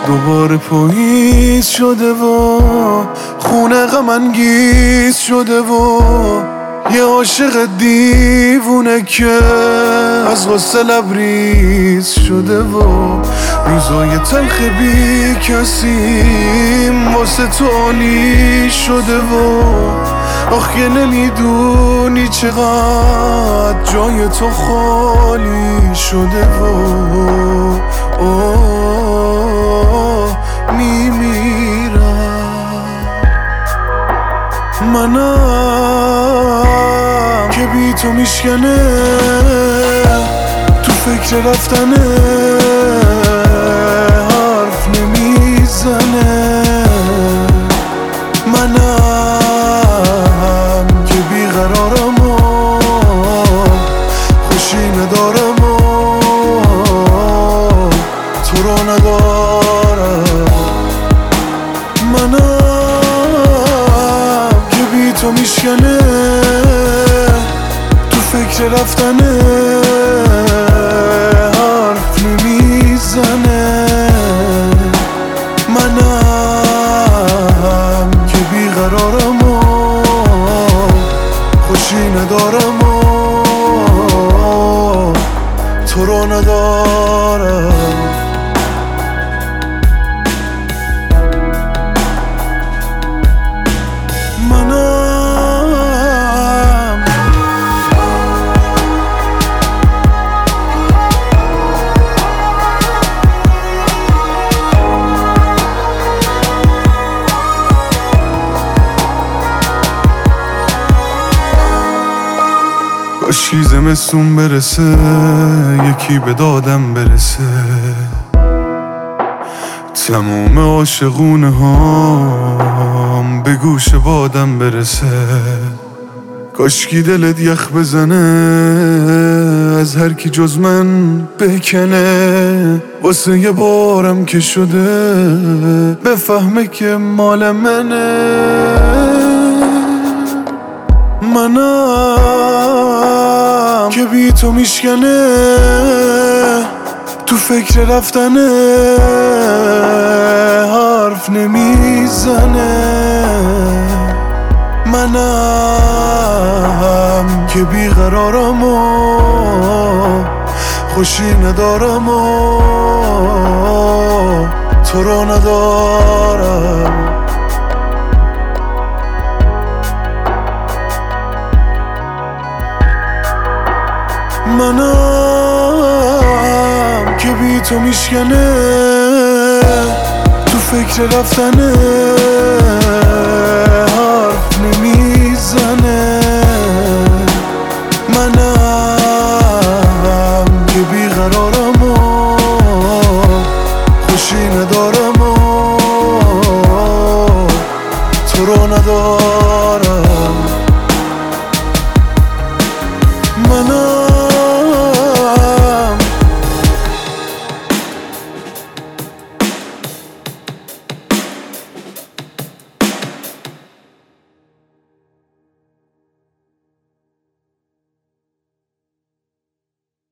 دوباره پاییز شده و خونه غم انگیز شده و یه عاشق دیوونه که از غصه لبریز شده و روزای تلخ بی کسیم واسه تو عالی شده و آخه نمیدونی چقدر جای تو خالی شده و میمیرم. منم که بی تو میشکنه تو فکر رفتنه حرف نمیزنه. منم که بیقرارم و خوشی ندارم و تو رو ندارم. منم که بی تو میشکنه تو فکر رفتنه حرف نمیزنه. منم که بیقرارم و خوشی ندارم و تو رو ندارم. کاشکی زمستون برسه یکی به دادم برسه تموم عاشقونه هام به گوش بادم برسه. کاشکی دلت یخ بزنه از هر کی جز من بکنه واسه یه بارم که شده بفهمه که مال منه. منم که بی تو میشکنه تو فکر رفتنه حرف نمیزنه. منم که بیقرارم و خوشی ندارم و تو رو ندارم. منم که بی تو میشکنه تو فکر رفتنه حرف نمیزنه. منم که بیقرارم و خوشی ندارم